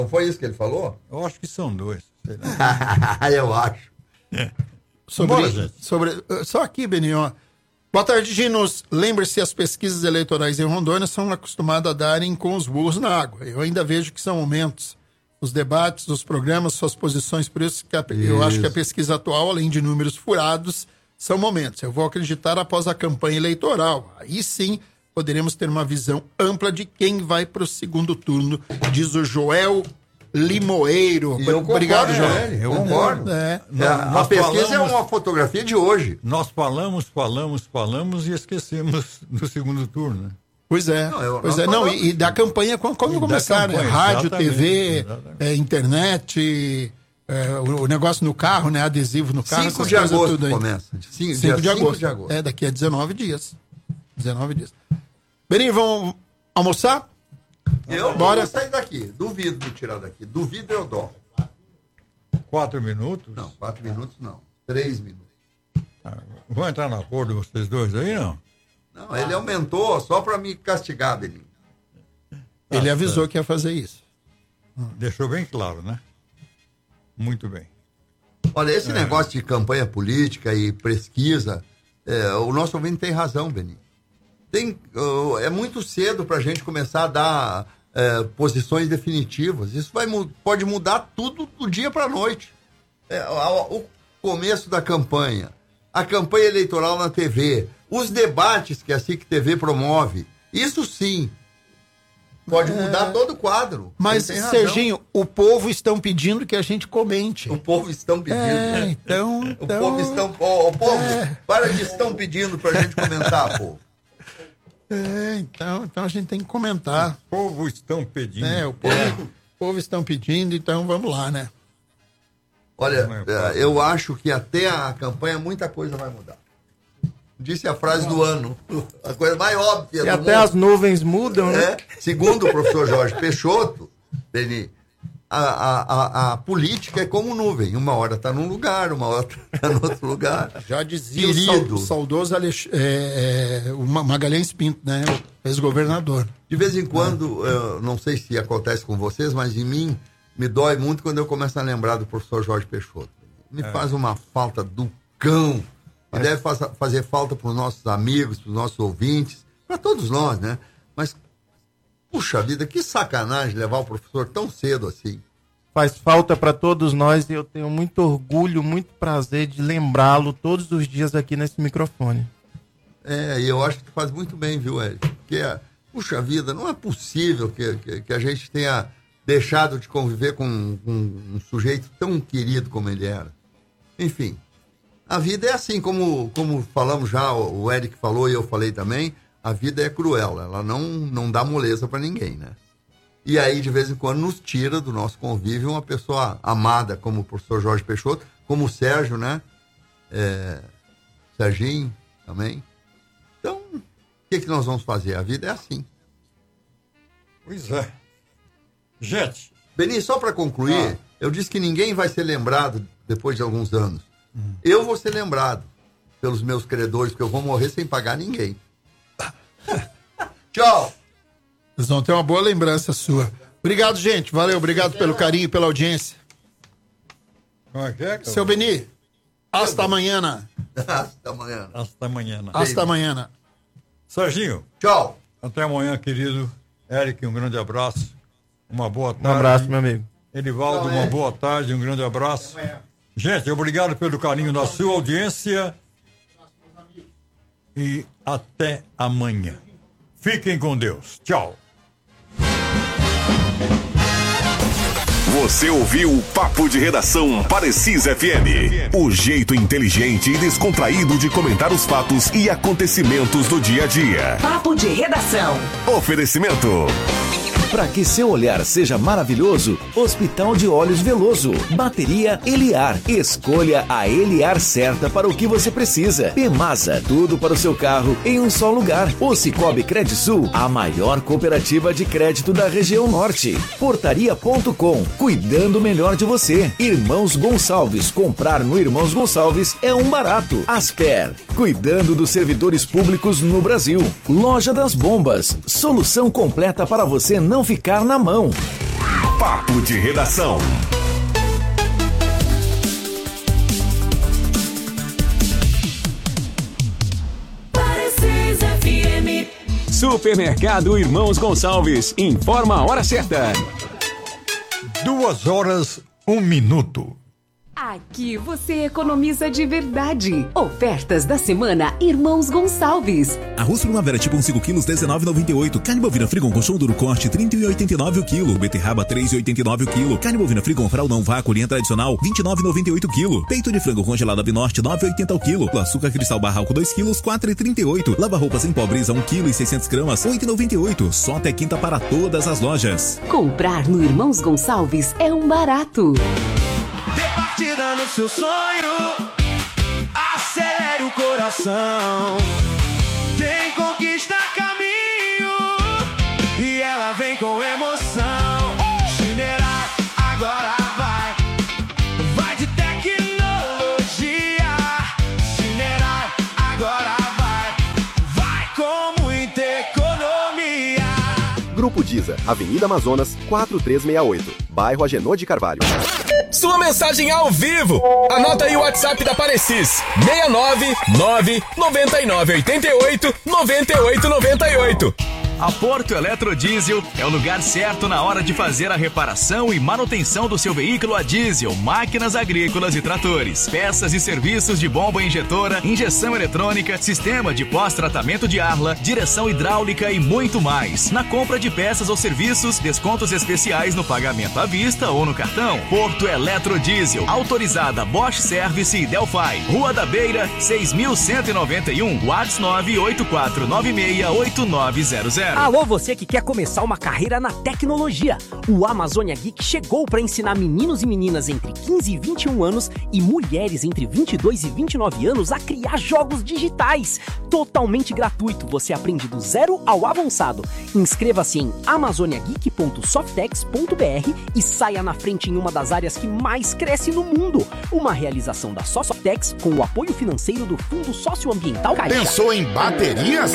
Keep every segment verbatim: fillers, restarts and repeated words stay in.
Não foi isso que ele falou? Eu acho que são dois. Eu acho. É. Sobre, Bora, sobre, só aqui, Beninho. Boa tarde, Dinos. Lembre-se, as pesquisas eleitorais em Rondônia são acostumadas a darem com os burros na água. Eu ainda vejo que são momentos. Os debates, os programas, suas posições, por isso que a, eu Isso. acho que a pesquisa atual, além de números furados, são momentos. Eu vou acreditar após a campanha eleitoral. Aí sim poderemos ter uma visão ampla de quem vai para o segundo turno, diz o Joel Limoeiro. E eu Obrigado, concordo, Joel. né? Eu concordo. É. É, a Nós pesquisa falamos- é uma fotografia de hoje. Nós falamos, falamos, falamos e esquecemos do segundo turno, né? Pois é, Não, eu- pois nós é, não, falamos- e, e da campanha quando, quando E da começar, né? campanha, Rádio, exatamente, T V, exatamente. é, internet, é, o, o negócio no carro, né? Adesivo no carro, cinco essas de coisas agosto tudo aí. começa. cinco cinco de dia agosto. de agosto. É, daqui a dezenove dias. dezenove dias. Beninho, vamos almoçar? Eu Bora. vou sair daqui. Duvido me tirar daqui. Duvido eu dou. Quatro minutos? Não, quatro minutos não. Três minutos. Ah, vão entrar no acordo vocês dois aí, não? Não, ele aumentou só para me castigar, Beninho. Ele avisou que ia fazer isso. Deixou bem claro, né? Muito bem. Olha, esse negócio de campanha política e pesquisa, é, o nosso ouvinte tem razão, Beninho. Tem, uh, é muito cedo para a gente começar a dar é, posições definitivas. Isso vai, mu- pode mudar tudo do dia para a noite. É, a- o começo da campanha, a campanha eleitoral na T V, os debates que a S I C T V promove, isso sim pode mudar todo o quadro. Mas, Ele tem razão. Serginho, o povo estão pedindo que a gente comente. O povo estão pedindo. É, então... O então povo estão. Ô, ô, povo, É. para de estão pedindo pra gente comentar, povo. É, então, então a gente tem que comentar. O povo estão pedindo. É, o povo, o povo estão pedindo, então vamos lá, né? Olha, Não é eh, fácil. eu acho que até a campanha muita coisa vai mudar. Disse a frase do ano. A coisa mais óbvia E do até mundo. as nuvens mudam, né? É, segundo o professor Jorge Peixoto, Beni, a, a, a, a política é como nuvem. Uma hora está num lugar, uma hora está no outro lugar. Já dizia o Querido. sau- saudoso Alex, é, é, o Ma- Magalhães Pinto, né? O ex-governador. De vez em quando, eu não sei se acontece com vocês, mas em mim me dói muito quando eu começo a lembrar do professor Jorge Peixoto. Me faz uma falta do cão. E deve faz- fazer falta para os nossos amigos, para os nossos ouvintes, para todos nós, né? Mas, puxa vida, que sacanagem levar o professor tão cedo assim. Faz falta para todos nós e eu tenho muito orgulho, muito prazer de lembrá-lo todos os dias aqui nesse microfone. É, e eu acho que faz muito bem, viu, Hélio? Porque, puxa vida, não é possível que, que, que a gente tenha deixado de conviver com, com um sujeito tão querido como ele era. Enfim, a vida é assim, como, como falamos já, o Eric falou e eu falei também, a vida é cruel, ela não, não dá moleza para ninguém, né? E aí, de vez em quando, nos tira do nosso convívio uma pessoa amada, como o professor Jorge Peixoto, como o Sérgio, né? É, Serginho também. Então, o que, que nós vamos fazer? A vida é assim. Pois é. Gente, Beni, só para concluir, Ah. eu disse que ninguém vai ser lembrado depois de alguns anos. Eu vou ser lembrado pelos meus credores, porque eu vou morrer sem pagar ninguém. Tchau! Vocês vão ter uma boa lembrança sua. Obrigado, gente. Valeu, obrigado pelo carinho, pela audiência. como é que é? Seu Beni, hasta amanhã. Até amanhã. Hasta amanhã. Hasta amanhã. Serginho, Tchau! até amanhã, querido. Eric, um grande abraço. Uma boa tarde. Um abraço, meu amigo. Edivaldo, uma boa tarde, um grande abraço. Gente, obrigado pelo carinho da sua audiência. E até amanhã. Fiquem com Deus. Tchau. Você ouviu o Papo de Redação Parecis F M. O jeito inteligente e descontraído de comentar os fatos e acontecimentos do dia a dia. Papo de Redação. Oferecimento. Para que seu olhar seja maravilhoso, Hospital de Olhos Veloso. Bateria Eliar. Escolha a Eliar certa para o que você precisa. Pemasa, tudo para o seu carro em um só lugar. O Cicobi Credisul, a maior cooperativa de crédito da região norte. Portaria ponto com, cuidando melhor de você. Irmãos Gonçalves, comprar no Irmãos Gonçalves é um barato. Asper, cuidando dos servidores públicos no Brasil. Loja das Bombas, solução completa para você não ficar na mão. Papo de Redação. Parecis F M. Supermercado Irmãos Gonçalves. Informa a hora certa. Duas horas, um minuto. Aqui você economiza de verdade. Ofertas da semana Irmãos Gonçalves. Arroz Primavera tipo um cinco quilos, dezenove reais e noventa e oito centavos. Carne bovina Frigon colchão duro corte, trinta e um reais e oitenta e nove centavos o quilo. Beterraba, três reais e oitenta e nove centavos o quilo. Carne bovina Frigon fraldão vácuo linha tradicional, vinte e nove reais e noventa e oito centavos o quilo. Peito de frango congelado Avinorte, nove reais e oitenta centavos o quilo. Açúcar cristal barralco dois quilos, quatro reais e trinta e oito centavos. Lava roupas em pó Brisa um quilo e seiscentas gramas, oito reais e noventa e oito centavos. Só até quinta para todas as lojas. Comprar no Irmãos Gonçalves é um barato. Dê partida no seu sonho, acelere o coração. Tem conquista caminho e ela vem com emoção. Chineira agora vai, vai de tecnologia. Chineira agora vai, vai com muita economia. Grupo Diza, Avenida Amazonas, quatro três seis oito, bairro Agenor de Carvalho. Sua mensagem ao vivo. Anota aí o WhatsApp da Parecis. seis nove nove nove nove oito oito nove oito nove oito. A Porto Eletrodiesel é o lugar certo na hora de fazer a reparação e manutenção do seu veículo a diesel, máquinas agrícolas e tratores, peças e serviços de bomba injetora, injeção eletrônica, sistema de pós-tratamento de arla, direção hidráulica e muito mais. Na compra de peças ou serviços, descontos especiais no pagamento à vista ou no cartão. Porto Eletrodiesel, autorizada Bosch Service e Delphi. Rua da Beira, seis mil cento e noventa e um, WhatsApp nove oito quatro nove seis oito nove zero zero. Alô, você que quer começar uma carreira na tecnologia. O Amazônia Geek chegou para ensinar meninos e meninas entre quinze e vinte e um anos e mulheres entre vinte e dois e vinte e nove anos a criar jogos digitais. Totalmente gratuito, você aprende do zero ao avançado. Inscreva-se em amazônia geek ponto softex ponto b r e saia na frente em uma das áreas que mais cresce no mundo. Uma realização da Softex com o apoio financeiro do Fundo Socioambiental Caixa. Pensou em baterias?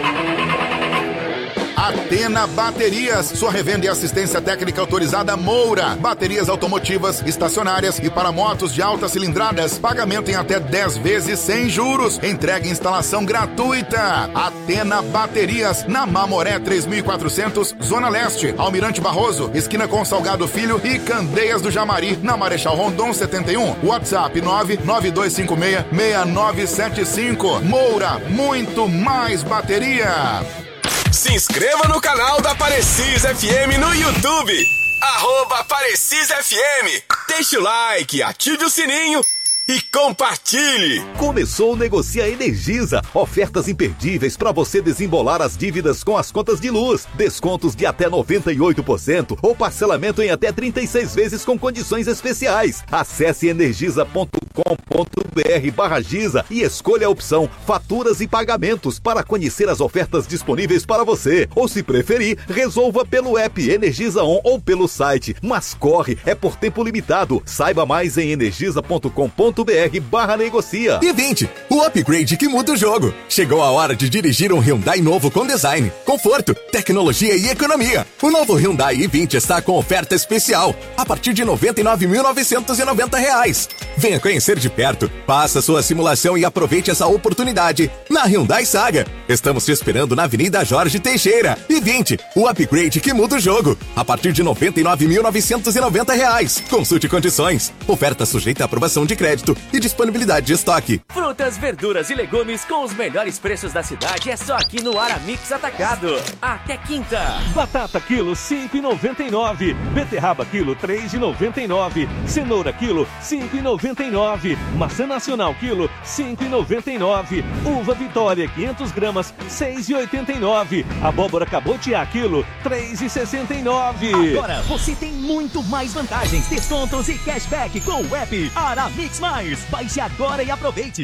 Atena Baterias, sua revenda e assistência técnica autorizada Moura. Baterias automotivas, estacionárias e para motos de altas cilindradas. Pagamento em até dez vezes sem juros. Entrega e instalação gratuita. Atena Baterias, na Mamoré três mil e quatrocentos, Zona Leste. Almirante Barroso, esquina com Salgado Filho e Candeias do Jamari, na Marechal Rondon setenta e um. WhatsApp nove nove dois cinco seis seis nove sete cinco. Moura, muito mais bateria. Se inscreva no canal da Parecis F M no YouTube. Arroba Parecis F M. Deixe o like, ative o sininho e compartilhe. Começou o Negocia Energisa. Ofertas imperdíveis para você desembolar as dívidas com as contas de luz. Descontos de até noventa e oito por cento ou parcelamento em até trinta e seis vezes com condições especiais. Acesse energisa ponto com ponto b r barra Giza e escolha a opção Faturas e Pagamentos para conhecer as ofertas disponíveis para você. Ou se preferir, resolva pelo app Energisa On ou pelo site. Mas corre, é por tempo limitado. Saiba mais em energisa ponto com ponto b r barra negocia. E vinte, o upgrade que muda o jogo. Chegou a hora de dirigir um Hyundai novo com design, conforto, tecnologia e economia. O novo Hyundai i vinte está com oferta especial, a partir de noventa e nove mil novecentos e noventa reais. Venha conhecer de perto, faça sua simulação e aproveite essa oportunidade na Hyundai Saga. Estamos te esperando na Avenida Jorge Teixeira. i vinte, o upgrade que muda o jogo, a partir de noventa e nove mil novecentos e noventa reais. Consulte condições. Oferta sujeita à aprovação de crédito e disponibilidade de estoque. Frutas, verduras e legumes com os melhores preços da cidade é só aqui no Aramix Atacado. Até quinta. Batata quilo cinco reais e noventa e nove. Beterraba quilo três reais e noventa e nove. Cenoura quilo cinco reais e noventa e nove. Maçã nacional quilo cinco reais e noventa e nove. Uva Vitória quinhentas gramas seis reais e oitenta e nove. Abóbora cabotiá quilo três reais e sessenta e nove. Agora você tem muito mais vantagens, descontos e cashback com o app Aramix Mais. Baixe agora e aproveite.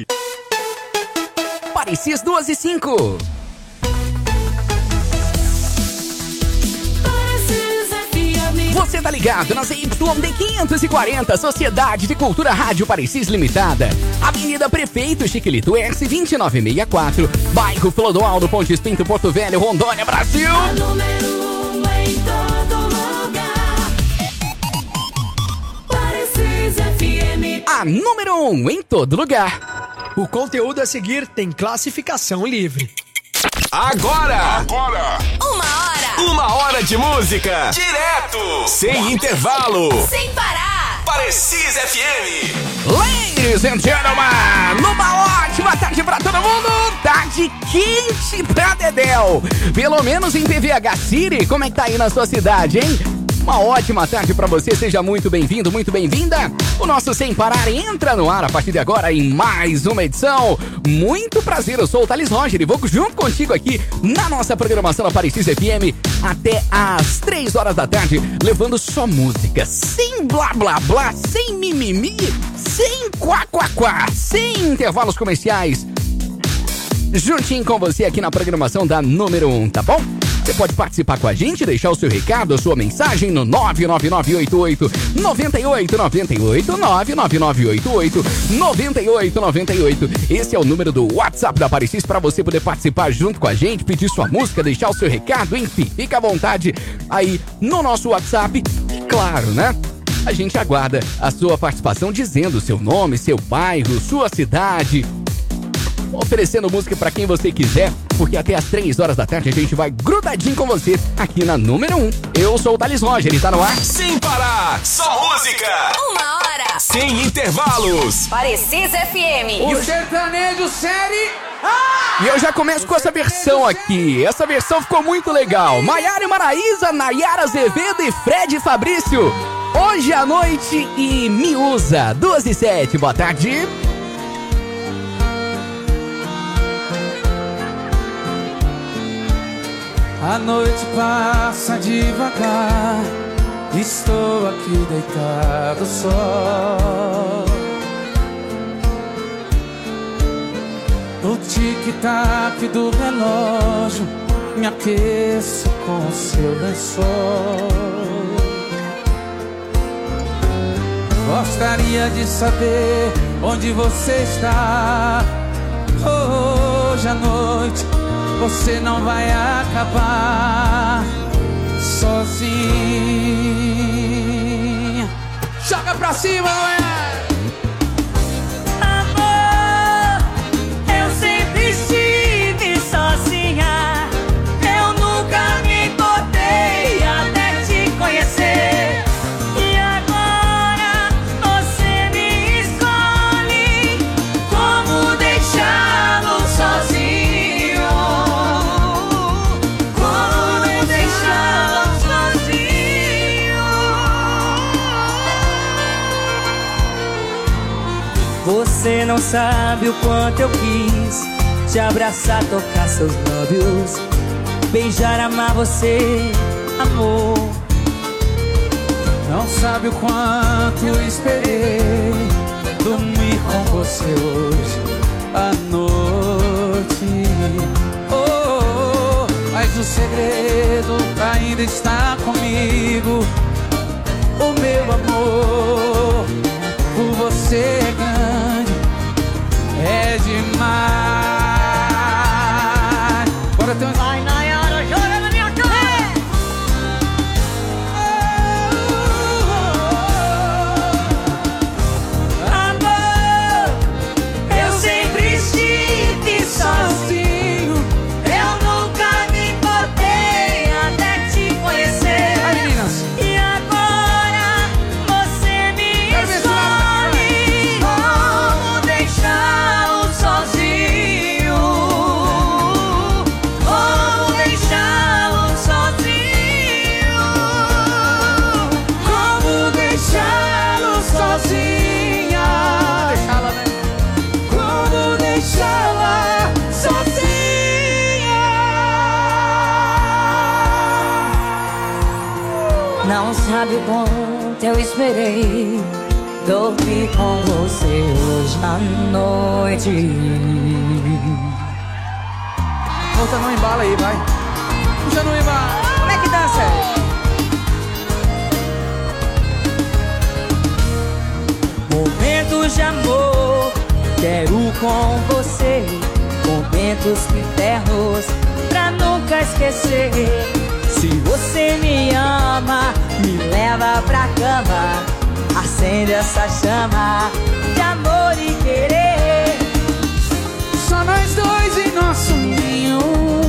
Parecis duas e cinco. Você tá ligado na Z Y D quinhentos e quarenta, Sociedade de Cultura Rádio Parecis Limitada. Avenida Prefeito Chiquilito S vinte e nove sessenta e quatro, bairro Clodoaldo, Pontes Pinto, Porto Velho, Rondônia, Brasil. A número um em todo lugar. na número um em todo lugar. O conteúdo a seguir tem classificação livre. Agora! Agora! Uma hora! Uma hora de música! Direto! Sem intervalo! Sem parar! Parecis F M! Ladies and gentlemen, numa ótima tarde pra todo mundo, tarde quente pra Dedéu. Pelo menos em P V H City, como é que tá aí na sua cidade, hein? Uma ótima tarde pra você, seja muito bem-vindo, muito bem-vinda. O nosso Sem Parar entra no ar a partir de agora em mais uma edição. Muito prazer, eu sou o Thales Roger e vou junto contigo aqui na nossa programação da Parecis F M até às três horas da tarde, levando só música, sem blá blá blá, sem mimimi, sem quá quá quá, sem intervalos comerciais. Juntinho com você aqui na programação da número um, tá bom? Você pode participar com a gente, deixar o seu recado, a sua mensagem no nove nove nove oito oito nove oito nove oito, nove nove nove oito oito nove oito nove oito. Esse é o número do WhatsApp da Parecis para você poder participar junto com a gente, pedir sua música, deixar o seu recado, enfim, fica à vontade aí no nosso WhatsApp. E claro, né? A gente aguarda a sua participação dizendo seu nome, seu bairro, sua cidade, oferecendo música pra quem você quiser, porque até às três horas da tarde a gente vai grudadinho com você aqui na número um. Eu sou o Thales Roger, ele tá no ar. Sem parar, só música. Uma hora. Sem intervalos. Parecis F M. O sertanejo série. Ah! E eu já começo com essa versão aqui. Essa versão ficou muito legal. Maiara e Maraísa, Nayara Azevedo e Fred Fabrício. Hoje à noite e me usa. Duas e sete, boa tarde. A noite passa devagar, estou aqui deitado só. No tic-tac do relógio, me aqueço com seu lençol. Gostaria de saber onde você está. Hoje à noite você não vai acabar sozinha. Joga pra cima, mulher! Amor, eu sempre estive sozinha. Eu nunca me importei até te conhecer. E agora você me escolhe. Como deixá-lo sozinho? Você não sabe o quanto eu quis te abraçar, tocar seus lábios, beijar, amar você, amor. Não sabe o quanto eu esperei dormir com você hoje à noite. Oh, mas o segredo ainda está comigo. O meu amor por você é grande, é demais. Bora ter um... Vai, Nayara, joga na minha cara. Amor, eu sempre estive sozinho. Eu nunca me importei até te conhecer. Vai, meninas. E agora você me escolhe. Como deixá-lo sozinho? Como deixá-lo sozinho? Como deixá-lo sozinha? Deixá-la, né? Como deixá-la sozinha? Não sabe o quanto eu esperei dormir com você hoje à noite. Volta no embalo aí, vai. Puxa no embalo. Como é que dança? Momentos de amor, quero com você. Momentos eternos pra nunca esquecer. Se você me ama, me leva pra cama. acende essa chama de amor e querer. Só nós dois em nosso ninho,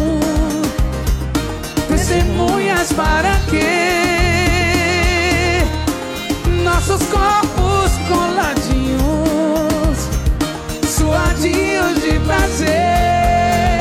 testemunhas para quê? Nossos corpos coladinhos, suadinhos de prazer.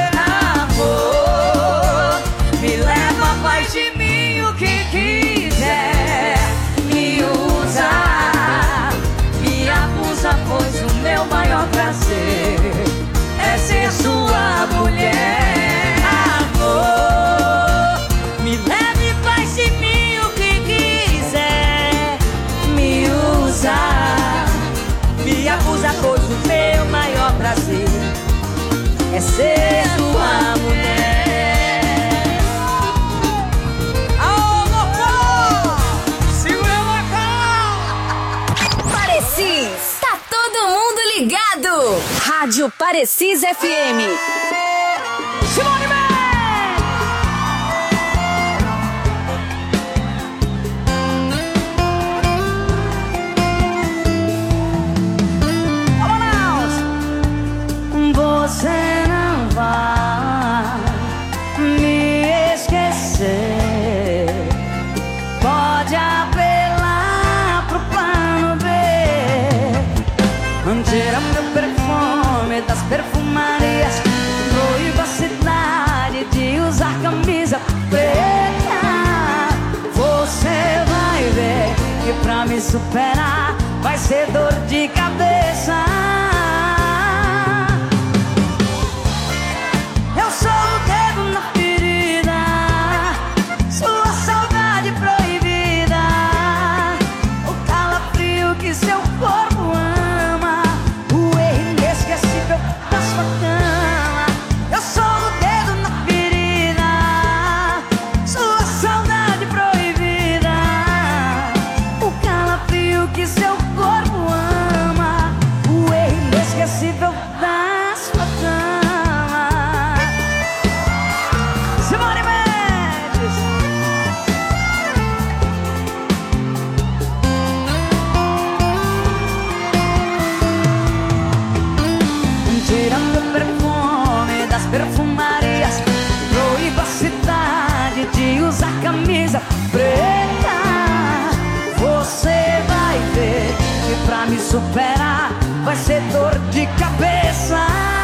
Amor, me leva, faz de mim o que quiser. Me usa, me abusa, pois o meu maior prazer é ser sua mulher. Amor, me leve e faz de mim o que quiser. Me usa, me abusa, pois o meu maior prazer é ser sua mulher. Aô, louco! Segura a Parecis, tá todo mundo ligado. Rádio Parecis F M. Simone Man! Você não vai me esquecer. Pode apelar pro plano B. Tira meu perfume das perfumarias. Proíba a cidade de usar camisa preta. Você vai ver que pra me superar vai ser dor de cabeça. Eu sou o dedo na ferida, sua saudade proibida, o calafrio que seu corpo ama, o erro inesquecível da sua cama. Eu sou o dedo na ferida, sua saudade proibida, o calafrio que seu corpo ama, o erro inesquecível da sua cama. Tirando o perfume das perfumarias, proíba a cidade de usar camisa preta. Você vai ver que pra me superar vai ser dor de cabeça.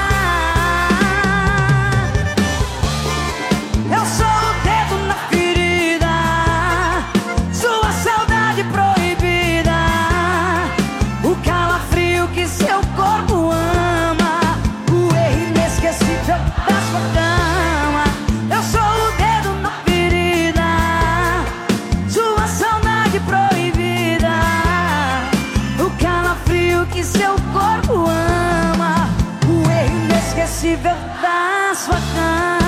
Eu sou o dedo na ferida, sua saudade proibida, o calafrio que seu corpo ama, o erro inesquecível da sua cama. Eu sou o dedo na ferida, sua saudade proibida, o calafrio que seu corpo ama, o erro inesquecível da sua cama.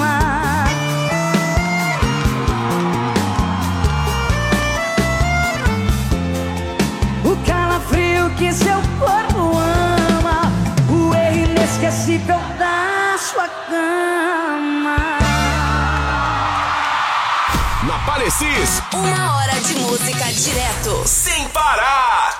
O calafrio que seu corpo ama, o erro inesquecível da sua cama. Na Parecis, Uma hora de música direto. sem parar.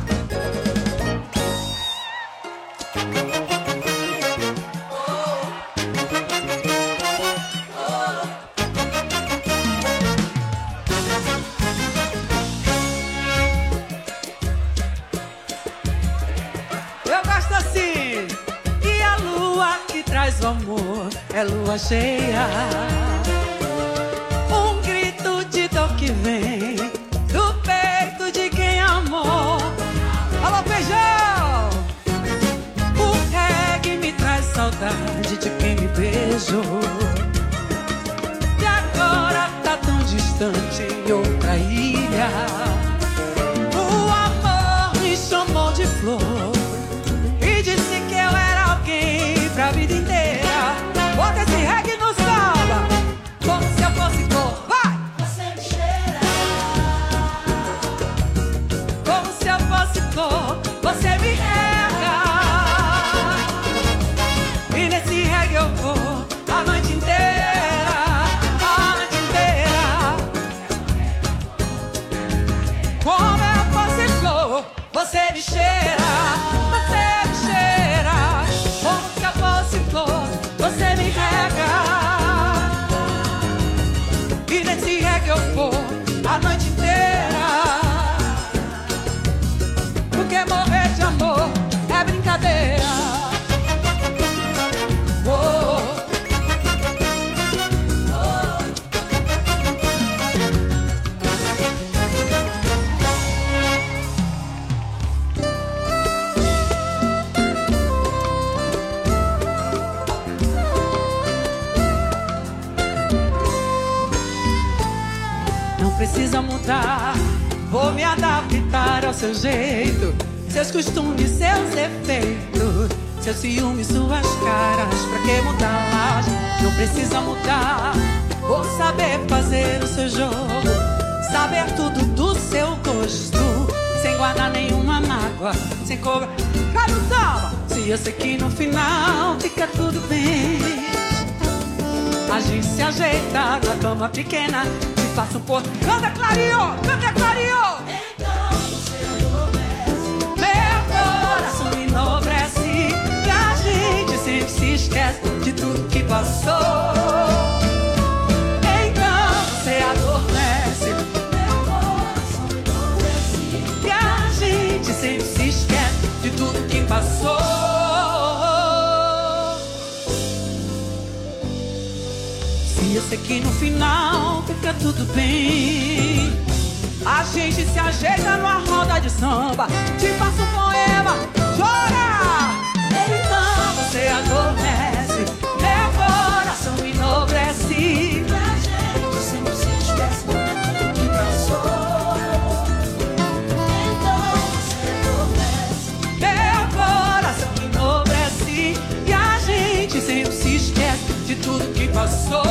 Eu gosto assim. E a lua que traz o amor é lua cheia. Um grito de dor que vem do peito de quem amou. Alô, feijão! O reggae me traz saudade de quem me beijou. E agora tá tão distante em outra ilha. O amor me chamou de flor e disse que eu era alguém pra vida inteira. Bota esse reggae no samba, como se eu fosse cor. Vai! Você me cheira, como se eu fosse cor. Você me rega, e nesse reggae eu vou a noite adaptar ao seu jeito, seus costumes, seus efeitos, seus ciúmes, suas caras. Pra que mudar? Não precisa mudar. Vou saber fazer o seu jogo, saber tudo do seu gosto, sem guardar nenhuma mágoa, sem cobrar. Cai no samba! Se eu sei que no final fica tudo bem, a gente se ajeita na cama pequena, te faça um pouco. Canta clareou, canta clareou. Então você adormece, meu coração enobrece, e a gente sempre se esquece de tudo que passou. Então você adormece, meu coração enobrece, e a gente sempre se esquece de tudo que passou. Eu sei que no final fica tudo bem, a gente se ajeita numa roda de samba, te passa um poema, chora. Então você adormece, meu coração enobrece, e a gente sempre se esquece de tudo que passou. Então você adormece, meu coração enobrece, e a gente sempre se esquece de tudo que passou.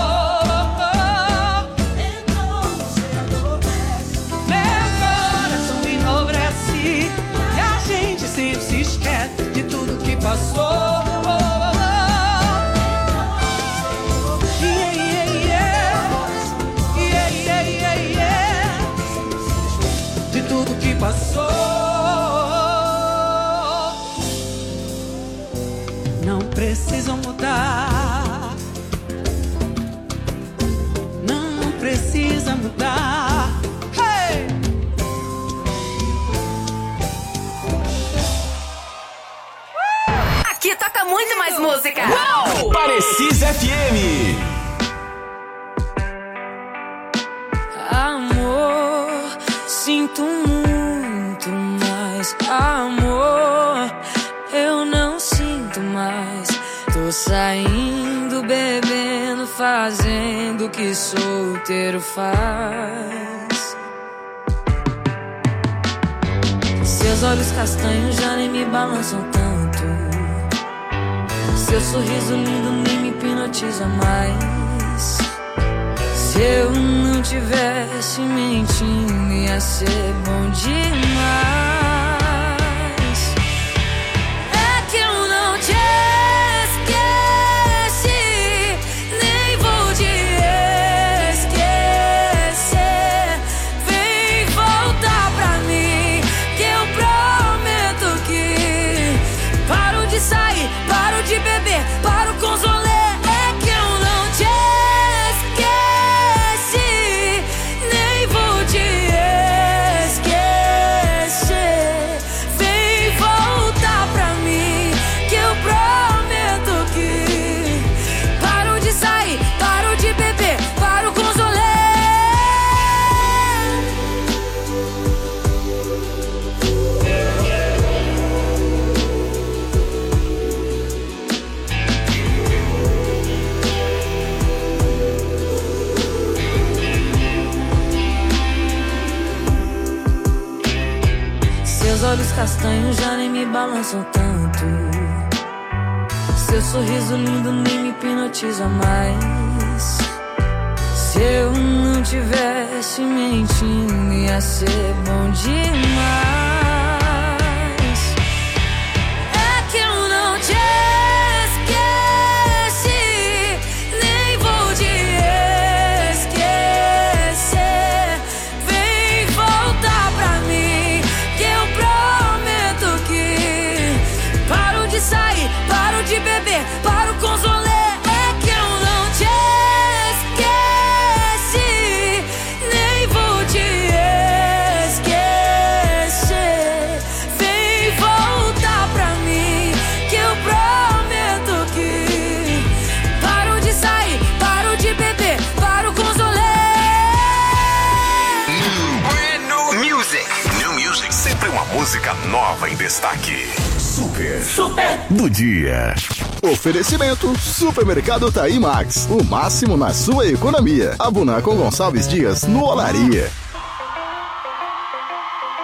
Sempre se esquece de tudo que passou. Yeah, yeah, yeah. Yeah, yeah, yeah, yeah. De tudo que passou. Não precisam mudar, não precisa mudar. Hey! Aqui toca muito mais música. Uau! Parecis F M. Amor, sinto muito mais. Amor, eu não sinto mais. Tô saindo, bebendo, fazendo o que solteiro faz. Seus olhos castanhos já nem me balançam tanto. Seu sorriso lindo nem me hipnotiza mais. Se eu não tivesse mentindo, ia ser bom demais. É que eu não te esqueci, nem vou te esquecer. Vem voltar pra mim, que eu prometo que paro de sair, paro de beber, paro com os rolê. É que eu não te esqueci, nem vou te esquecer. Vem voltar pra mim, que eu prometo que paro de sair, paro de beber, paro com os rolê. Seus olhos castanhos já nem me balançam tanto. Seu sorriso lindo nem me hipnotiza mais. Se eu não tivesse mentindo, ia ser bom demais. É que eu não te esqueci, nem vou te esquecer. Vem voltar pra mim, que eu prometo que paro de sair, paro de beber, paro com os rolê. É que eu não te esqueci, nem vou te esquecer. Vem voltar pra mim, que eu prometo que paro de sair, paro de beber, paro com os rolê. Brand new music. New music, sempre uma música nova em destaque. Super. Super. Do dia. Oferecimento Supermercado Taí Max. O máximo na sua economia. Abuna com Gonçalves Dias no Olaria.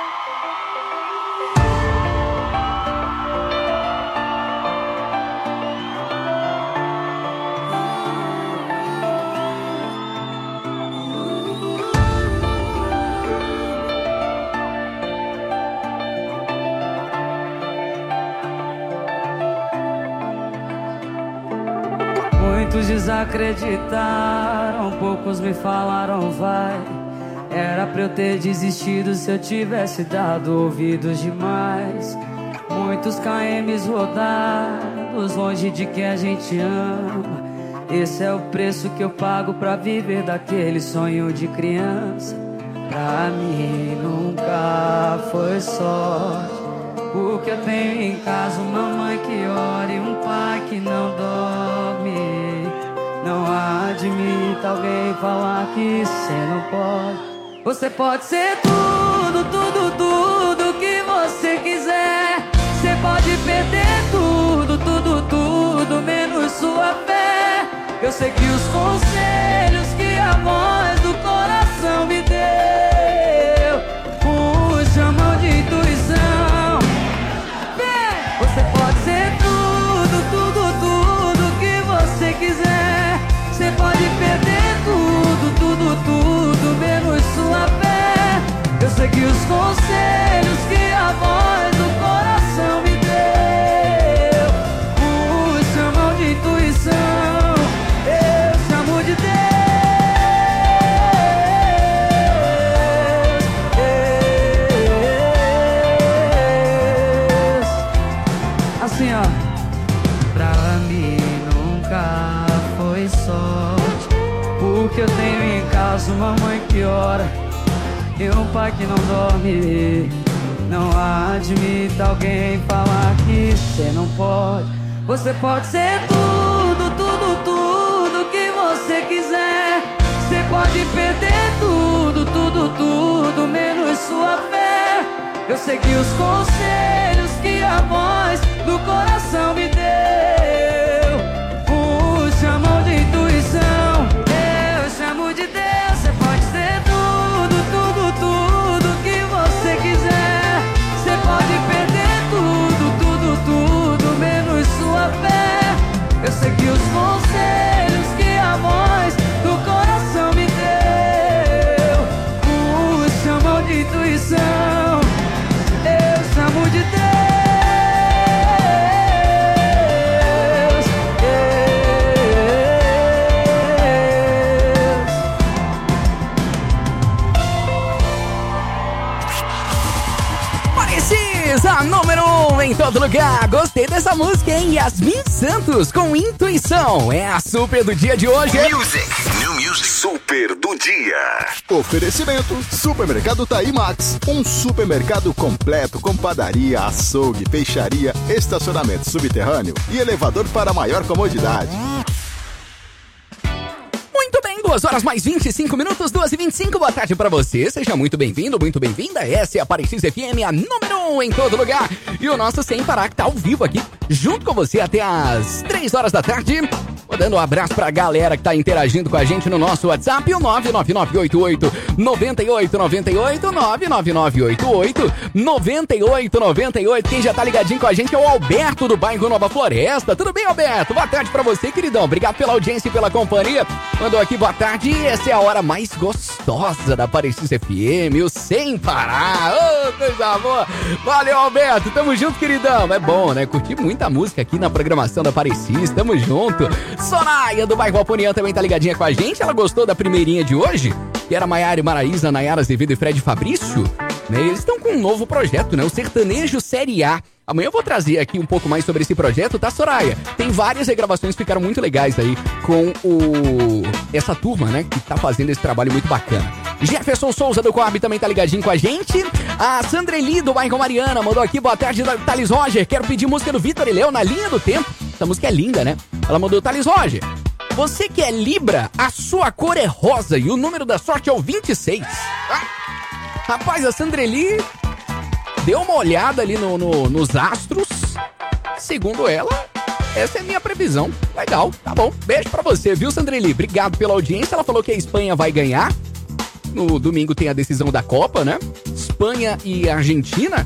Muitos desacreditaram, poucos me falaram vai. Era pra eu ter desistido se eu tivesse dado ouvidos demais. Muitos K Ms rodados, longe de quem a gente ama. Esse é o preço que eu pago pra viver daquele sonho de criança. Pra mim nunca foi sorte, porque eu tenho em casa uma mãe que ora e um pai que não dorme. Não admita alguém falar que cê não pode. Você pode ser tudo, tudo, tudo que você quiser. Você pode perder tudo, tudo, tudo, menos sua fé. Eu sei que os conselhos que a voz do coração me deu, o chamam de intuição. Você pode ser tudo, tudo, tudo que você quiser. Você pode perder tudo, tudo, tudo, menos sua fé. Eu sei que os conselhos que a voz do coração me deu, o chamam de intuição. Eu chamo de Deus. Assim, ó. Pra mim nunca foi sorte, porque eu tenho em casa uma mãe que ora e um pai que não dorme. Não admita alguém falar que cê não pode. Você pode ser tudo, tudo, tudo que você quiser. Você pode perder tudo, tudo, tudo, menos sua fé. Eu sei que os conselhos que a voz do coração me deu, o chamam de intuição. Eu chamo de Deus. Você pode ser tudo, tudo, tudo que você quiser. Você pode perder tudo, tudo, tudo, menos sua fé. Eu sei que os conselhos que a voz do coração me deu, o chamam de intuição. Eu chamo de Deus. A número um em todo lugar. Gostei dessa música, hein? Yasmin Santos com Intuição. É a super do dia de hoje. Music. New Music. Super do dia. Oferecimento Supermercado Taí Max. Um supermercado completo com padaria, açougue, peixaria, estacionamento subterrâneo e elevador para maior comodidade. Muito bem, duas horas mais vinte e cinco minutos, duas e vinte e cinco. Boa tarde pra você, seja muito bem-vindo, muito bem-vinda. Essa é a Parecis F M, a número um em todo lugar. E o nosso Sem Parar que tá ao vivo aqui, junto com você até as três horas da tarde. Vou dando um abraço pra galera que tá interagindo com a gente no nosso WhatsApp, o nove nove nove oito oito nove oito nove oito, nove nove nove oito oito nove oito nove oito. Quem já tá ligadinho com a gente é o Alberto do bairro Nova Floresta. Tudo bem, Alberto? Boa tarde pra você, queridão. Obrigado pela audiência e pela companhia. Mandou aqui, boa tarde. Essa é a hora mais gostosa da Parecis F M, o Sem Parar. Ô, oh, coisa boa. Valeu, Alberto. Tamo junto, queridão. É bom, né? Curti muita música aqui na programação da Parecis. Tamo junto. Soraya do bairro Alponian também tá ligadinha com a gente. Ela gostou da primeirinha de hoje, que era Maiara e Maraísa, Nayara Azevedo e Fred Fabrício. Né? Eles estão com um novo projeto, né? O Sertanejo Série A. Amanhã eu vou trazer aqui um pouco mais sobre esse projeto, tá, Soraya? Tem várias regravações que ficaram muito legais aí com o... essa turma, né? Que tá fazendo esse trabalho muito bacana. Jefferson Souza do Coab também tá ligadinho com a gente. A Sandreli do bairro Mariana mandou aqui, boa tarde, Thales Roger. Quero pedir música do Vitor e Léo, Na Linha do Tempo. Essa música é linda, né? Ela mandou, Thales Roger, você que é Libra, a sua cor é rosa e o número da sorte é o vinte e seis. Ah, rapaz, a Sandreli deu uma olhada ali no, no, nos astros. Segundo ela, essa é a minha previsão. Legal, tá bom. Beijo pra você, viu, Sandreli? Obrigado pela audiência. Ela falou que a Espanha vai ganhar. No domingo tem a decisão da Copa, né? Espanha e Argentina.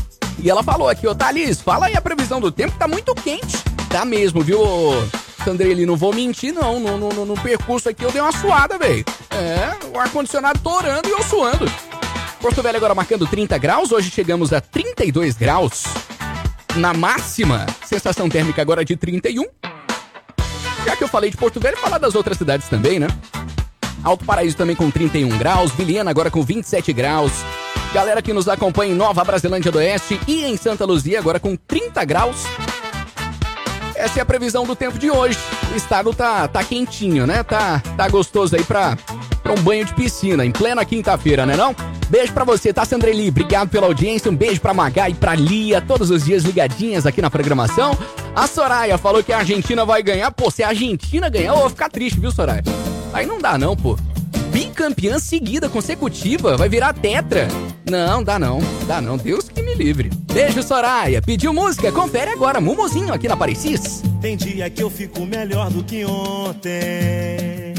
E ela falou aqui, ô Thalys, fala aí a previsão do tempo, tá muito quente. Tá mesmo, viu, Sandreli? Não vou mentir, não. No, no, no percurso aqui eu dei uma suada, velho. É, o ar-condicionado torando e eu suando. Porto Velho agora marcando trinta graus. Hoje chegamos a trinta e dois graus. Na máxima, sensação térmica agora de trinta e um. Já que eu falei de Porto Velho, falar das outras cidades também, né? Alto Paraíso também com trinta e um graus, Vilhena agora com vinte e sete graus. Galera que nos acompanha em Nova Brasilândia do Oeste e em Santa Luzia agora com trinta graus. Essa é a previsão do tempo de hoje. O estado tá, tá quentinho, né? Tá, tá gostoso aí pra, pra um banho de piscina, em plena quinta-feira, né não? Beijo pra você, tá, Sandreli? Obrigado pela audiência. Um beijo pra Magá e pra Lia, todos os dias ligadinhas aqui na programação. A Soraya falou que a Argentina vai ganhar. Pô, se a Argentina ganhar, eu vou ficar triste, viu, Soraya? Aí não dá não, pô. Bicampeã seguida, consecutiva, vai virar tetra. Não, dá não, dá não, Deus que me livre. Beijo, Soraya. Pediu música? Confere agora, Mumuzinho aqui na Parecis. Tem dia que eu fico melhor do que ontem.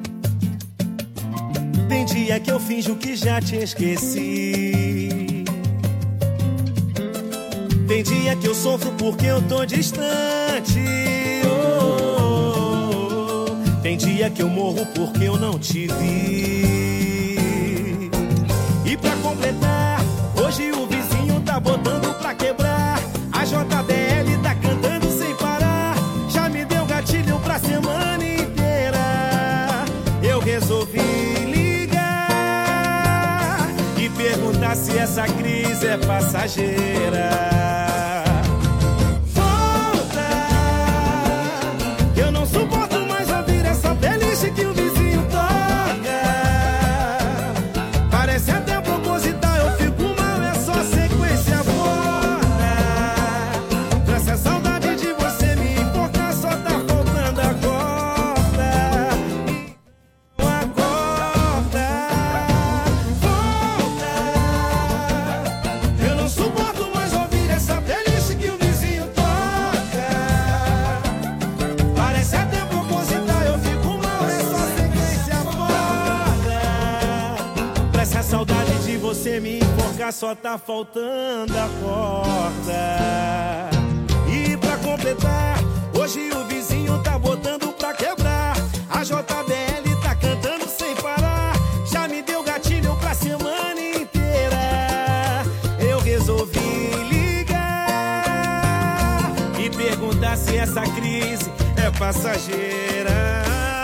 Tem dia que eu finjo que já te esqueci. Tem dia que eu sofro porque eu tô distante. Oh, tem dia que eu morro porque eu não te vi. E pra completar, hoje o vizinho tá botando pra quebrar. A J B L tá cantando sem parar. Já me deu gatilho pra semana inteira. Eu resolvi ligar e perguntar se essa crise é passageira. Que o vizinho toca. Parece até proposital, eu fico mal, é só sequência fora. Pra essa saudade de você me importar, só tá faltando a corda. Então acorda, volta. Eu não suporto mais ouvir essa playlist que o vizinho toca. Parece até proposital, eu fico essa saudade de você me enforcar, só tá faltando a corda. E pra completar, hoje o vizinho tá botando pra quebrar. A J B L tá cantando sem parar. Já me deu gatilho pra semana inteira. Eu resolvi ligar e perguntar se essa crise é passageira.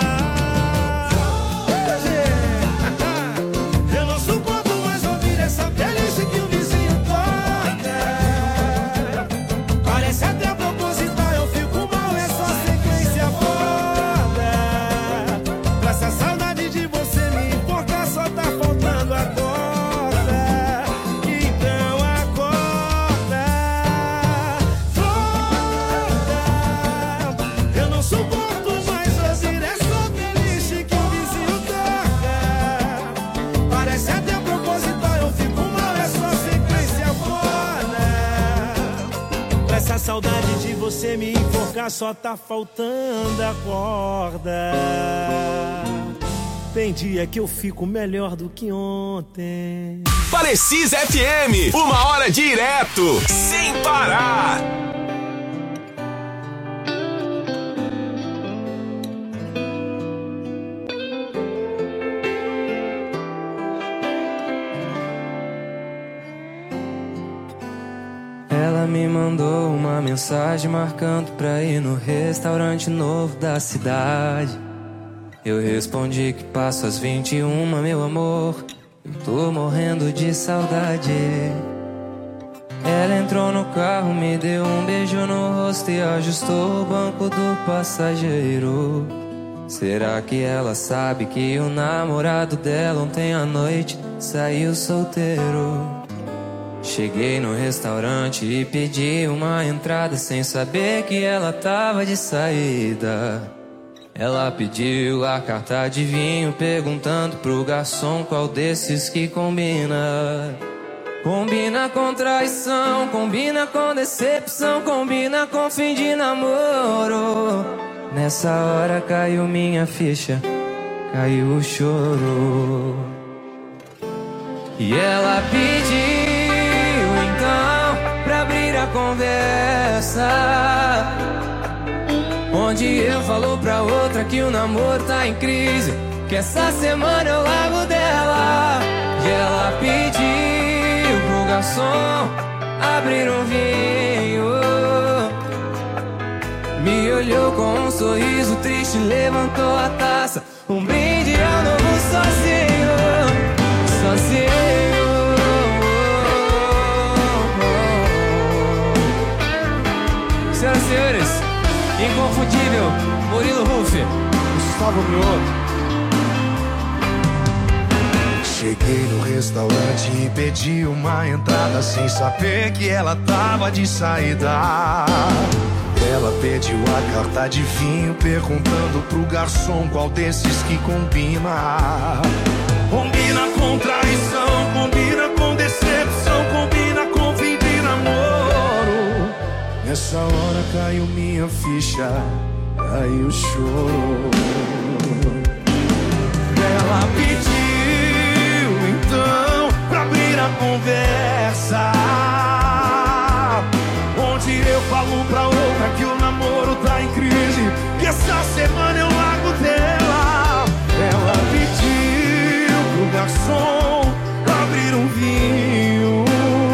Essa playlist que o vizinho toca. Parece até proposital, eu fico mal, é só sequência foda. Pra essa saudade de você me importar, só tá faltando a corda. Então acorda, volta. Eu não suporto mais ouvir essa playlist que o vizinho toca. Parece até essa saudade de você me enforcar, só tá faltando a corda. Tem dia que eu fico melhor do que ontem. Parecis F M, uma hora direto, sem parar. Ela me mandou uma mensagem marcando pra ir no restaurante novo da cidade. Eu respondi que passo às vinte e uma, meu amor, eu tô morrendo de saudade. Ela entrou no carro, me deu um beijo no rosto e ajustou o banco do passageiro. Será que ela sabe que o namorado dela ontem à noite saiu solteiro? Cheguei no restaurante e pedi uma entrada sem saber que ela tava de saída. Ela pediu a carta de vinho perguntando pro garçom qual desses que combina. Combina com traição, combina com decepção, combina com fim de namoro. Nessa hora caiu minha ficha, caiu o choro. E ela pediu pra abrir a conversa, onde eu falo pra outra que o namoro tá em crise, que essa semana eu largo dela. E ela pediu pro garçom abrir um vinho, me olhou com um sorriso triste, levantou a taça. Um brinde ao novo sozinho, sozinho. Senhoras e senhores, inconfundível Murilo Huff, Gustavo Mioto. Cheguei no restaurante e pedi uma entrada sem saber que ela tava de saída. Ela pediu a carta de vinho, perguntando pro garçom qual desses que combina. Combina com traição, combina com decepção, combina com fim de namoro. Nessa hora caiu minha ficha, caiu o choro. Ela pediu então pra abrir a conversa, onde eu falo pra outra que o namoro tá em crise, que essa semana eu largo dela. Ela pediu pro garçom abrir um vinho,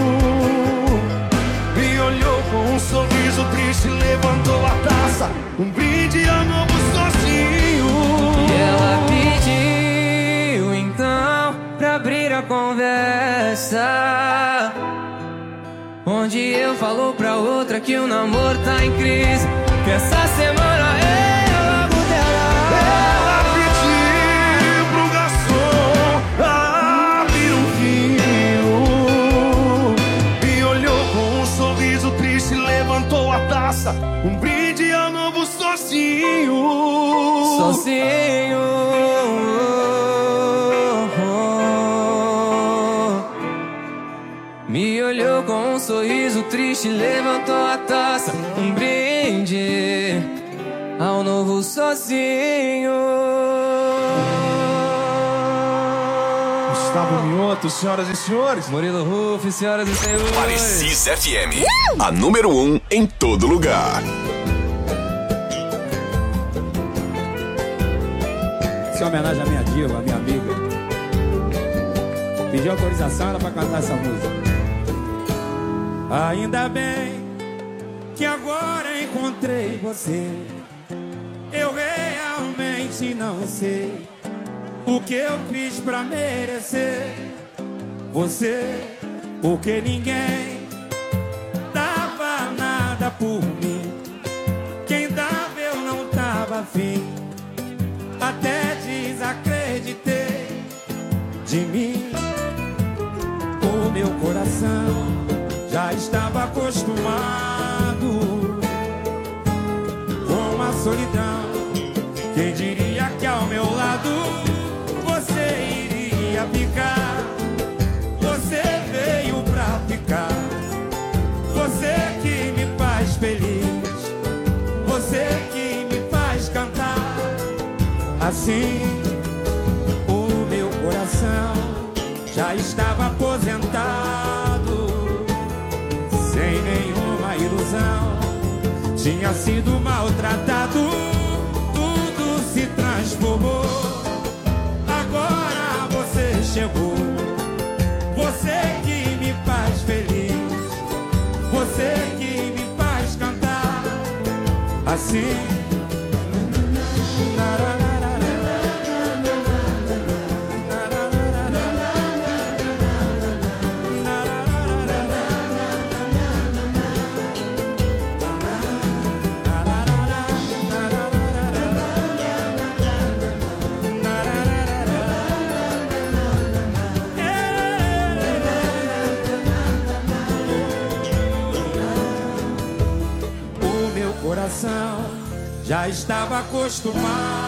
me olhou com um sorriso triste, levantou a taça, um brinde ao novo sozinho. E ela pediu então pra abrir a conversa, onde eu falo pra outra que o namoro tá em crise, que essa semana é logo dela. Ela pediu pro garçom abrir um vinho, me olhou com um sorriso triste, levantou a taça, um brinde ao novo sozinho. Sozinho. Me olhou com um sorriso triste, levantou a taça, um brinde ao novo sozinho. Gustavo Mioto, senhoras e senhores. Murilo Huff, senhoras e senhores. Parecisa F M, a número um em todo lugar. Essa é uma homenagem à minha diva, à minha amiga. Pedi autorização, era pra cantar essa música. Ainda bem que agora encontrei você. Eu realmente não sei o que eu fiz pra merecer você, porque ninguém dava nada por mim. Quem dava eu não tava afim, até desacreditei de mim. O meu coração já estava acostumado com a solidão. Quem diria que ao meu lado você iria ficar? Você veio pra ficar. Você que me faz feliz, você que me faz cantar. Assim o meu coração já estava aposentado, sem nenhuma ilusão, tinha sido maltratado, tudo se transformou. Agora você chegou, você que me faz feliz, você que me faz cantar. Assim já estava acostumado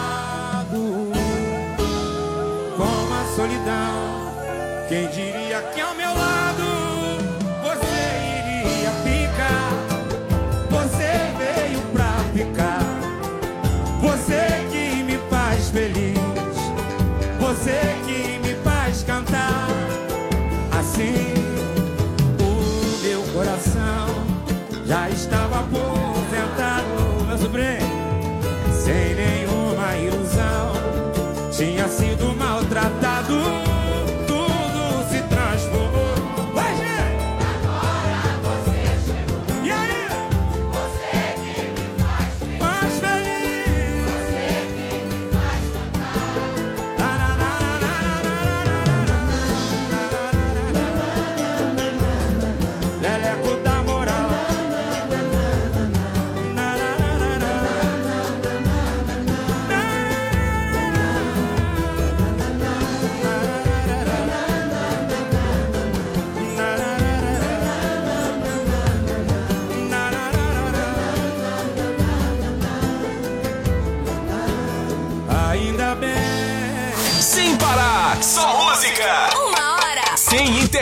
com a solidão. Quem diria que ao meu lado você iria ficar? Você veio pra ficar. Você que me faz feliz, você que me faz cantar. Assim o meu coração já estava aposentado, meu sobrinho, sem nenhuma ilusão, tinha sido maltratado, tudo se transformou.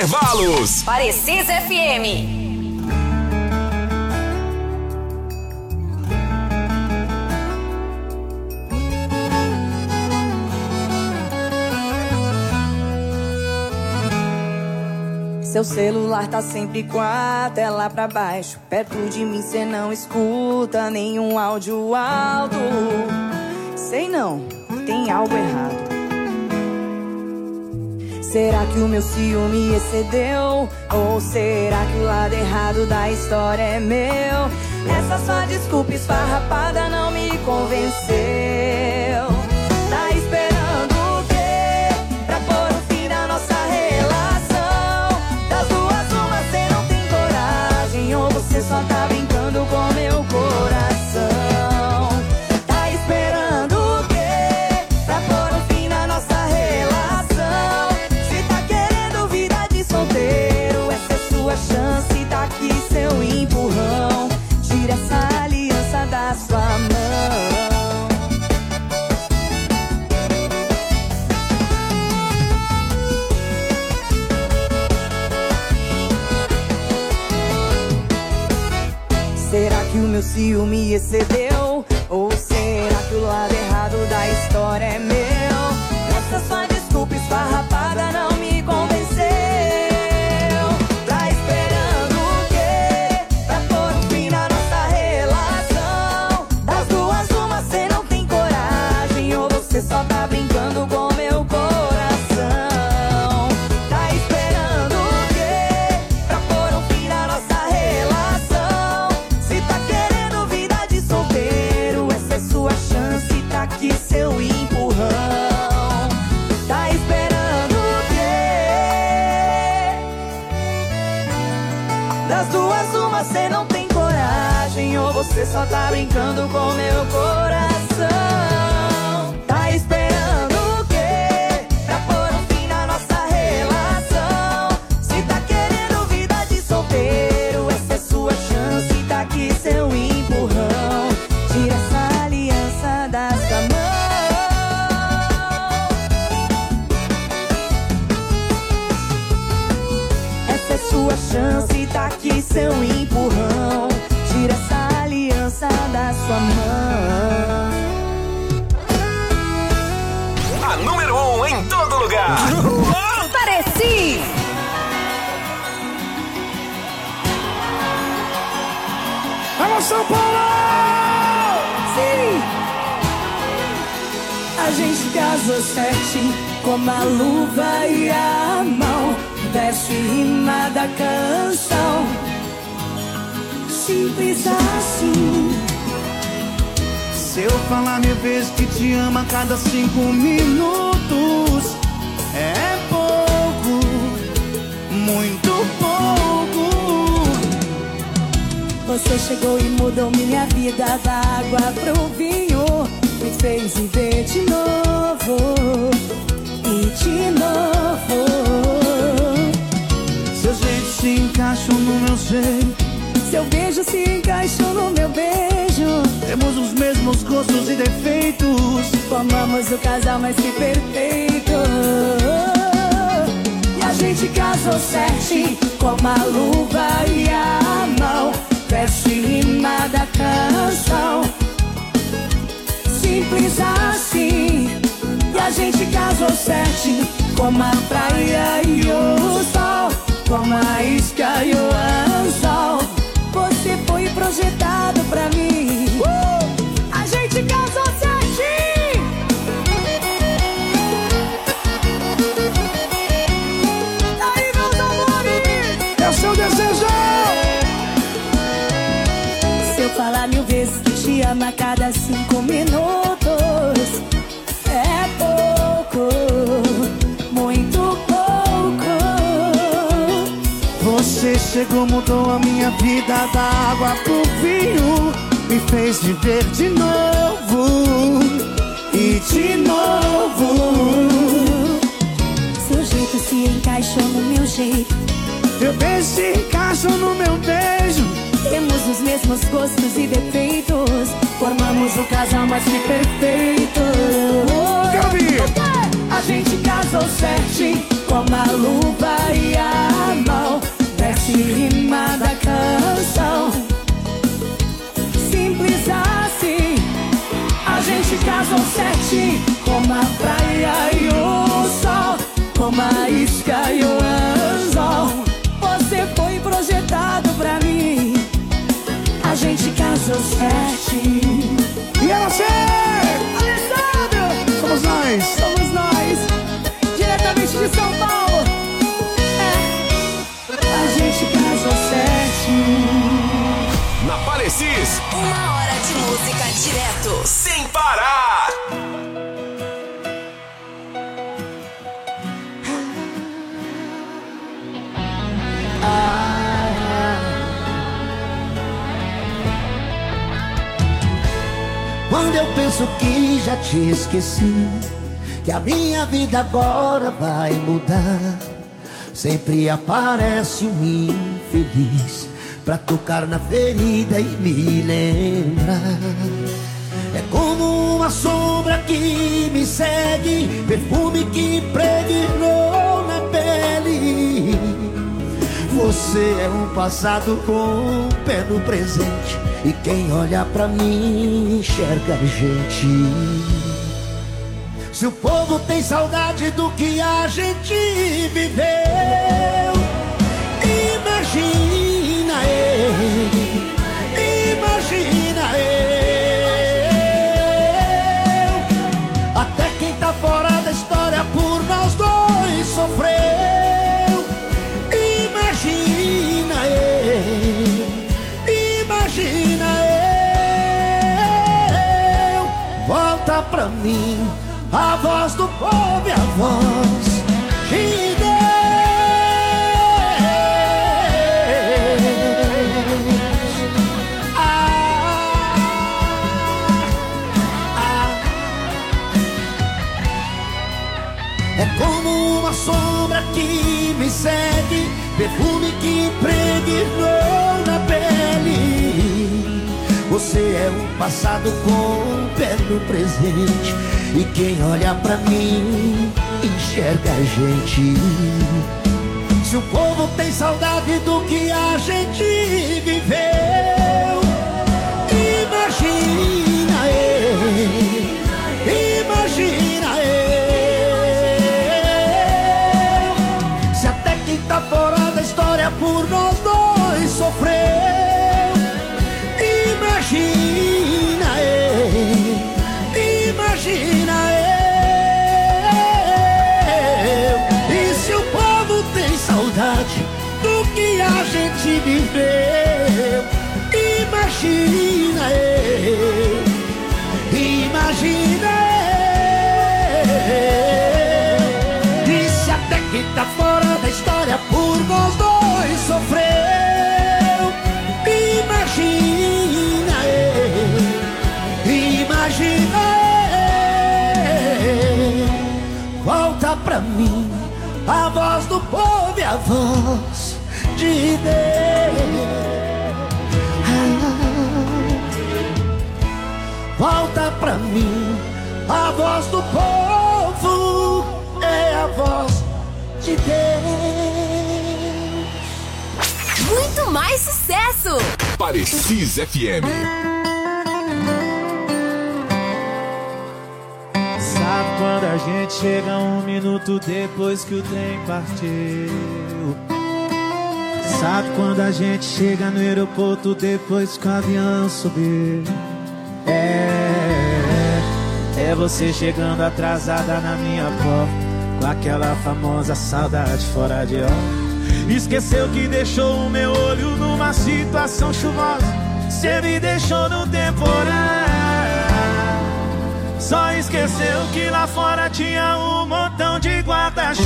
intervalos. Precisa F M. Seu celular tá sempre com a tela pra baixo. Perto de mim cê não escuta nenhum áudio alto. Sei não, tem algo errado. Será que o meu ciúme excedeu? Ou será que o lado errado da história é meu? Essa sua desculpa esfarrapada não me convenceu. Tá esperando o quê? Pra pôr um fim na nossa relação? Das duas uma cê não tem coragem, ou você só tá brincando com meu coração? Tá esperando o quê? Pra pôr um fim na nossa relação? Se tá querendo vida de solteiro, essa é sua chance, tá aqui seu empurrão. Tira essa aliança da sua mão. Será que o meu ciúme excedeu? Ou será que o lado errado da história é meu? Essa sua desculpa esfarrapada não me convenceu. Tá esperando o quê? Pra pôr um fim na nossa relação? Das duas uma cê não tem coragem, ou você só tá brincando com meu coração? Tá esperando o quê? Pra pôr um fim na nossa relação? Se tá querendo vida de solteiro, essa é sua chance, tá aqui seu empurrão. Tá esperando o quê? Das duas uma cê não tem coragem, ou você só tá brincando com meu coração? Tá esperando o quê? Pra pôr um fim na nossa relação? Se tá querendo vida de solteiro, essa é sua chance, tá aqui seu empurrão. Tira essa aliança da sua mão. Essa é sua chance, tá aqui seu empurrão. Tira essa aliança da sua mão. A número um em todo lugar. Pareci! Alô, São Paulo! Sim! A gente casou certinho, como a luva e a mão. Verso e rima da canção. Simples assim. Se eu falar mil vezes que te amo a cada cinco minutos, é pouco, muito pouco. Você chegou e mudou minha vida da água pro vinho. Me fez viver de novo e de novo. Seus jeitos se encaixam no meu jeito, seu beijo se encaixou no meu beijo. temos os mesmos gostos e defeitos. Formamos o casal mais que perfeito. E a gente casou certinho, como a luva e a mão. Verso e rima da canção. Simples assim. E a gente casou certinho, como a praia e o sol, como a isca e o anzol. Você foi projetado pra mim. uh! A gente casou certinho. Aí, meus amores, é o seu desejo. se eu falar mil vezes que te amo a cada cinco minutos, é pouco, muito pouco. Você chegou, mudou a minha vida da água pro vinho. Me fez viver de novo e de novo. Seu jeito se encaixou no meu jeito, teu beijo se encaixou no meu beijo. Temos os mesmos gostos e defeitos. Formamos o casal mais que perfeito. Quero ouvir. A gente casou certinho, como a luva e a mão. Desce rima da canção, simples assim. A gente casou certinho, como a praia e o sol, como a isca e o anzol. Você foi projetado pra mim, a gente casou certinho. E é você, Alessandro! Somos nós! Somos nós, diretamente de São Paulo. É, a gente casou certinho. Na Parecis, uma hora de música direto, sem parar. Quando eu penso que já te esqueci, que a minha vida agora vai mudar, sempre aparece um infeliz pra tocar na ferida e me lembrar. É como uma sombra que me segue, perfume que impregnou na pele. Você é um passado com um pé no presente, e quem olha pra mim enxerga a gente. Se o povo tem saudade do que a gente viveu, imagina eu, imagina eu. Até quem tá fora da história por nós dois sofreu. Imagina eu, imagina eu. Volta pra mim a voz do povo e a voz de Deus. Ah, ah. É como uma sombra que me segue, perfume que impregnou na pele. Você é um passado com um pé no presente, e quem olha pra mim enxerga a gente. Se o povo tem saudade do que a gente viveu, imagina eu, imagina eu. Se até quem tá fora da história por nós dois sofreu. Imagina eu, imagina eu. E se o povo tem saudade do que a gente viveu, imagina eu, imagina eu. E se até quem tá fora da história por nós dois sofreu, imagina eu, imagina eu. Volta pra mim a voz do povo e a voz de Deus. Ah, volta pra mim a voz do povo é a voz de Deus. Muito mais sucesso! Parecis F M. Sabe quando a gente chega um minuto depois que o trem partiu? Sabe quando a gente chega no aeroporto depois que o avião subiu? É, é você chegando atrasada na minha porta, com aquela famosa saudade fora de hora. Esqueceu que deixou o meu olho numa situação chuvosa, cê me deixou no temporal. Só esqueceu que lá fora tinha um montão de guarda-chuva.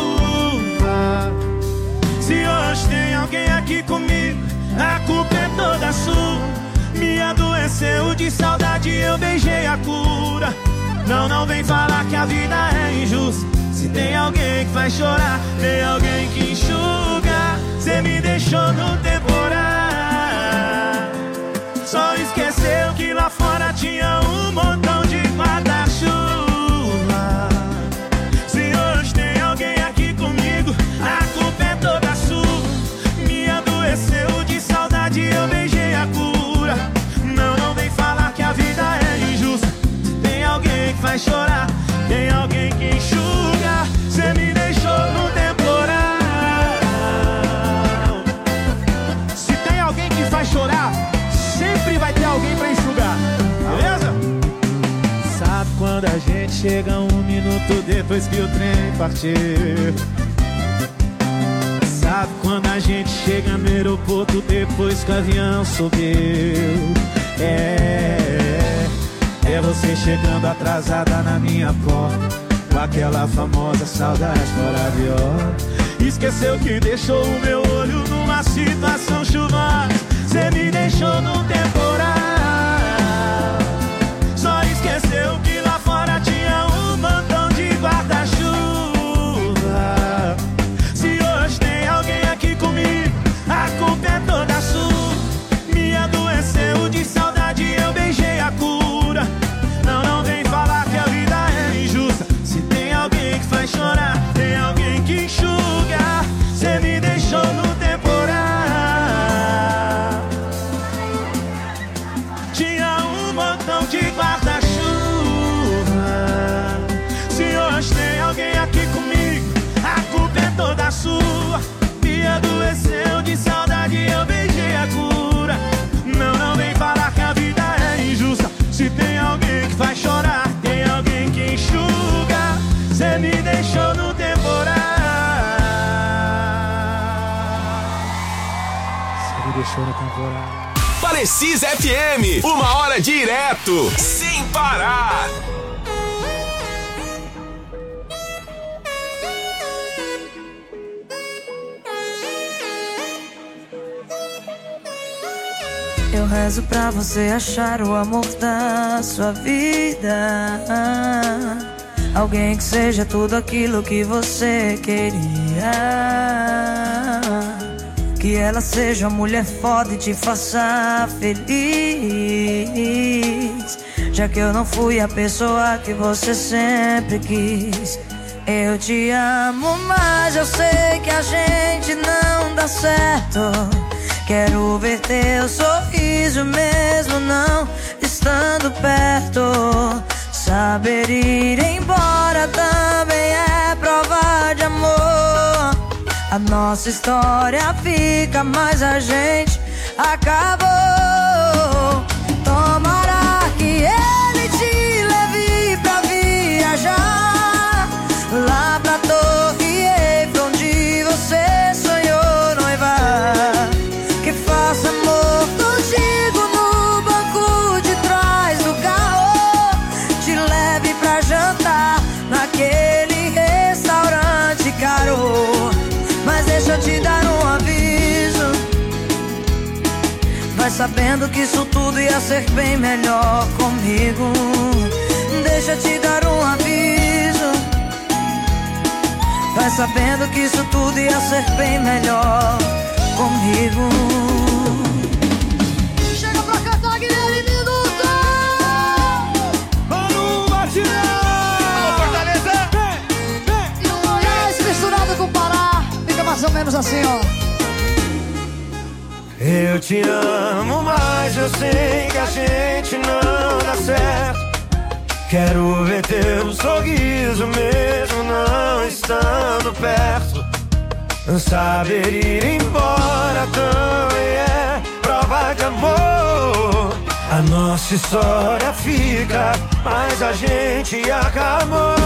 Se hoje tem alguém aqui comigo, a culpa é toda sua. Me adoeceu de saudade, eu beijei a cura. Não, não vem falar que a vida é injusta. Se tem alguém que faz chorar, tem alguém que enxuga. Cê me deixou no temporal. Só esqueceu que lá fora tinha um montão de guarda-chuva. quando a gente chega um minuto depois que o trem partiu? Sabe quando a gente chega no aeroporto depois que o avião subiu? É, é você chegando atrasada na minha porta, com aquela famosa saudade fora de hora. Esqueceu que deixou o meu olho numa situação chuvosa. Cê me deixou num temporal. Só esqueceu que lá fora tinha um montão de guarda-chuva. Se hoje tem alguém aqui comigo, a culpa é toda sua. Me adoeceu de saudade, eu beijei a cura. Não, não vem falar que a vida é injusta. Se tem alguém que faz chorar, tem alguém que enxuga. Cê me deixou no temporal. Tinha um montão de guarda-chuva. Se hoje tem alguém aqui comigo, a culpa é toda sua. Me adoeceu de saudade, eu beijei a cura. Não, não vem falar que a vida é injusta. Se tem alguém que faz chorar, tem alguém que enxuga. Cê me deixou no temporal. Cê me deixou no temporal. Precisa F M, uma hora direto, sem parar. Eu rezo pra você achar o amor da sua vida. Alguém que seja tudo aquilo que você queria. Que ela seja uma mulher foda e te faça feliz. Já que eu não fui a pessoa que você sempre quis. Eu te amo, mas eu sei que a gente não dá certo. Quero ver teu sorriso mesmo não estando perto. Saber ir embora também é prova de amor. A nossa história fica, mas a gente acabou. Tomara que ele te leve pra viajar lá pra Torre Eiffel, onde você sonhou noivar. Que faça amor contigo no banco de trás do carro. Te leve pra jantar naquele restaurante caro. Mas deixa eu te dar um aviso. Vai sabendo que isso tudo ia ser bem melhor comigo. Deixa eu te dar um aviso. Vai sabendo que isso tudo ia ser bem melhor comigo. Chega pra cantar, Guilherme Minuto. Vamos, Batidão! Fortaleza! Vem, vem! E o Goiás misturado com o Pará. Fica mais ou menos assim, ó. Eu te amo, mas eu sei que a gente não dá certo. Quero ver teu sorriso mesmo não estando perto. Saber ir embora também é prova de amor. A nossa história fica, mas a gente acabou.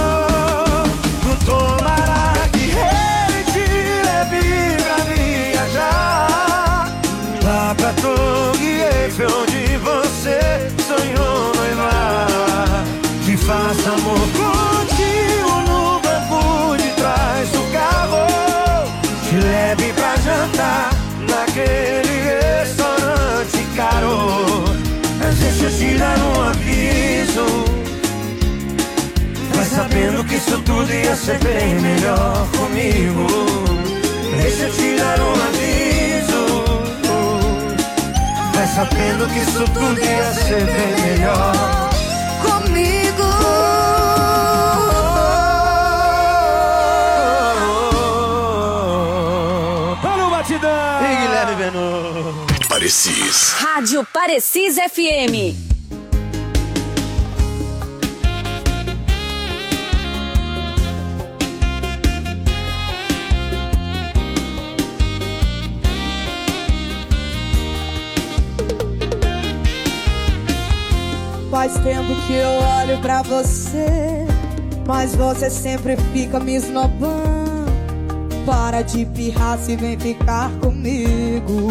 Tomara que ele te leve pra viajar lá pra Torre Eiffel, onde você sonhou noivar. Que faça amor contigo no banco de trás do carro. Te leve pra jantar naquele restaurante caro. Mas deixa eu te dar um aviso. Vai sabendo que isso tudo ia ser bem melhor comigo. Deixa eu te dar um aviso. Vai sabendo que isso tudo ia ser bem melhor comigo. Tá no batidão! E Guilherme Benu. Parecis. Rádio Parecis F M. Faz tempo que eu olho pra você, mas você sempre fica me esnobando. Para de pirraça e vem ficar comigo.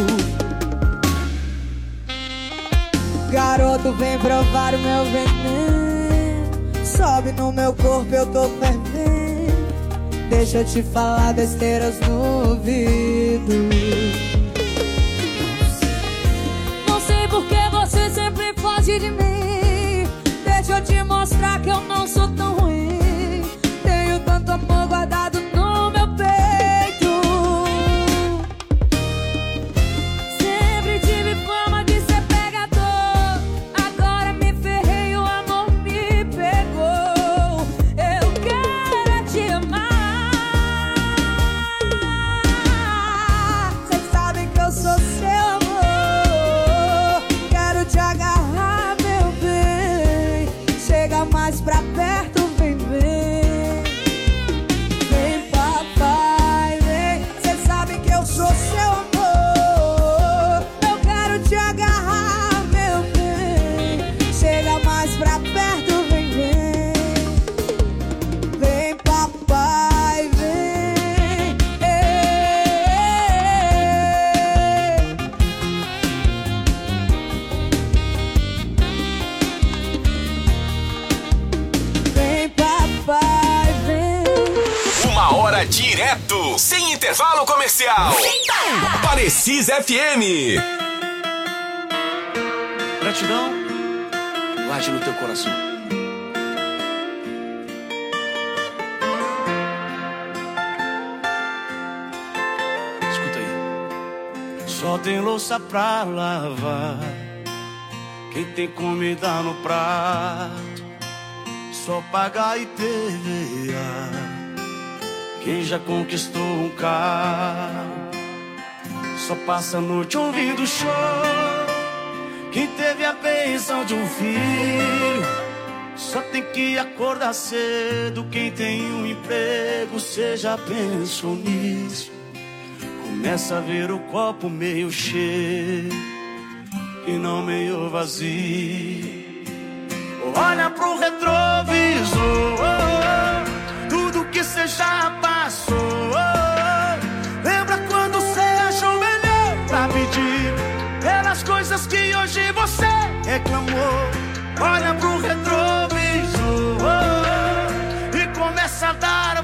Garoto, vem provar o meu veneno. Sobe no meu corpo, eu tô fervendo. Deixa eu te falar besteiras no ouvido. Não sei por que você sempre foge de mim. Deixa eu te mostrar que eu não sou tão ruim. Tenho tanto amor guardado no meu peito. Sempre tive fama de ser pegador. Agora me ferrei, o amor me pegou. Eu quero te amar. Cês sabem que eu sou seu amor. Quero te agarrar, meu bem. Chega mais pra perto, vem, vem. Vem, papai, vem. Cês sabem que eu sou seu amor. Eu quero te agarrar, meu bem. Chega mais pra perto, vem, vem. Vem, papai, vem. Vem, papai, vem. Uma hora direto, sem intervalo comercial. Parecis F M. Gratidão, guarde no teu coração. Escuta aí. Só tem louça pra lavar, quem tem comida no prato, só pagar e T V A. Quem já conquistou um carro, só passa a noite ouvindo show. Quem teve a bênção de um filho, só tem que acordar cedo. Quem tem um emprego, cê já pensou nisso? Começa a ver o copo meio cheio e não meio vazio. Olha pro retrovisor, tudo que cê já passou. Lembra quando cê achou melhor pra pedir pelas coisas que hoje você reclamou? Olha pro retrovisor e começa a dar